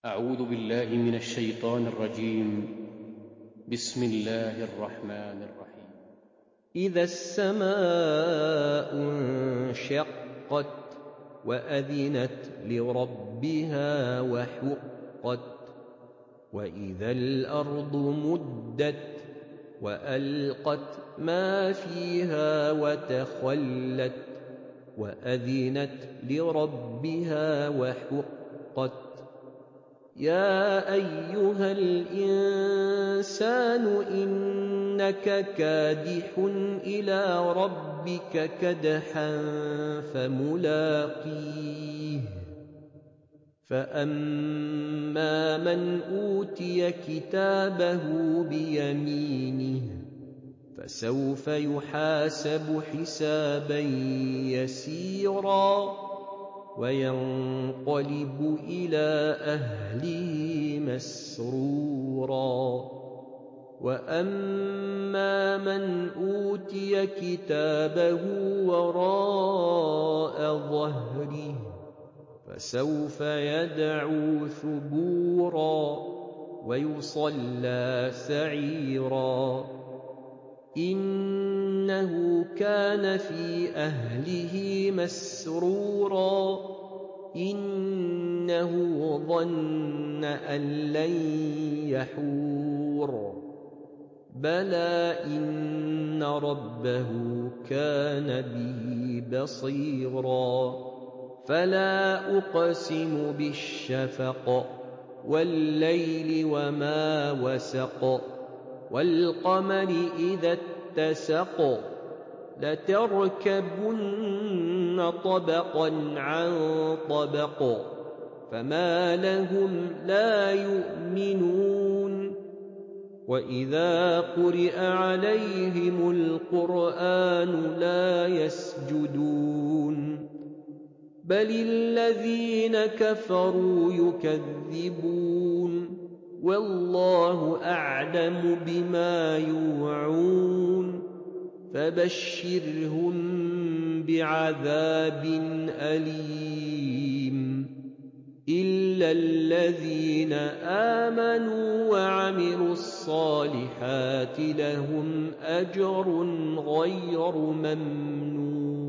أعوذ بالله من الشيطان الرجيم. بسم الله الرحمن الرحيم. إذا السماء انشقت وأذنت لربها وحقت وإذا الأرض مدت وألقت ما فيها وتخلت وأذنت لربها وحقت يا أيها الإنسان إنك كادح إلى ربك كدحا فملاقيه فأما من أوتي كتابه بيمينه فسوف يحاسب حسابا يسيرا وينقلب إلى أهله مسرورا وأما من أوتي كتابه وراء ظهره فسوف يدعو ثبورا ويصلى سعيرا إنه كان في أهله مسرورا إنه ظن أن لن يحور بلى إن ربه كان به بصيرا فلا أقسم بالشفق والليل وما وسق والقمر إذا اتسق لتركبن طبقا عن طبق فما لهم لا يؤمنون وإذا قرئ عليهم القرآن لا يسجدون بل الذين كفروا يكذبون والله أعلم بما يوعون فبشرهم بعذاب أليم إلا الذين آمنوا وعملوا الصالحات لهم أجر غير ممنون